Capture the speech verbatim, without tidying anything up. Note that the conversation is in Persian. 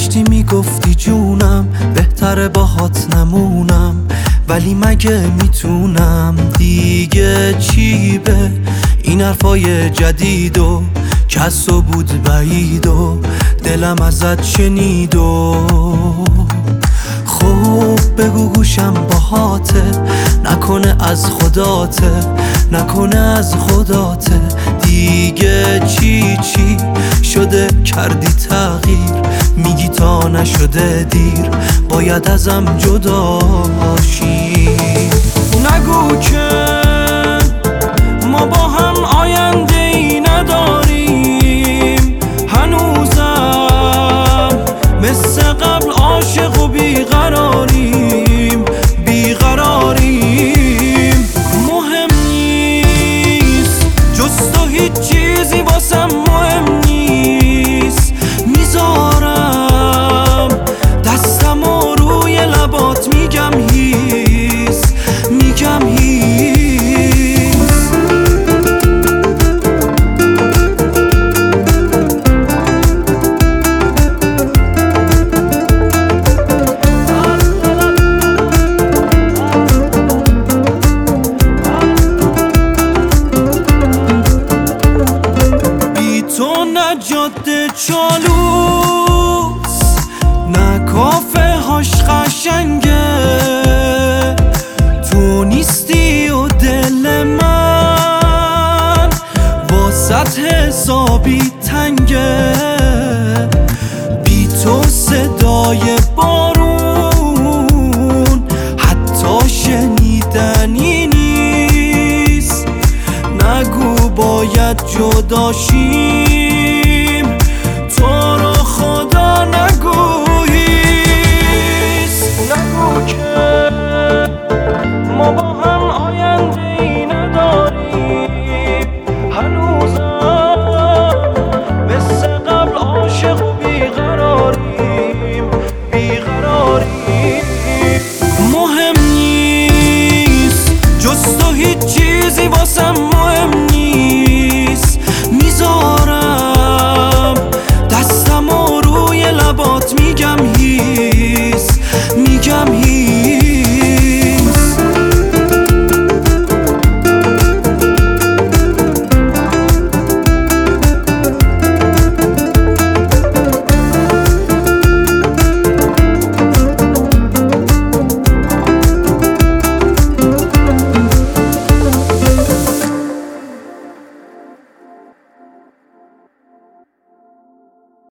داشتی میگفتی جونم بهتره باهات نمونم، ولی مگه میتونم دیگه چی به این حرفای جدید و کس و بود بعید و دلم ازت شنید و خوب بگو گوشم باهاته، نکنه از خداته، نکنه از خداته. دیگه چی چی شده کردی تغییر، میگی تا نشده دیر باید ازم جدا شی. نگو که ما با هم آینده ای نداریم، هنوزم مثل قبل عاشق و بیقراریم بیقراریم. مهم نیست جز تو هیچ چیزی واسم مهم نیست، میذارم دستم و روی لبات میگم هیس میگم هیس. نه جاده چالوس، نه کافه هاش قشنگه، تو نیستی و دل من واسط حسابی تنگه. بی تو صدای بارون حتی شنیدنی نیست، نگو باید جدا شی.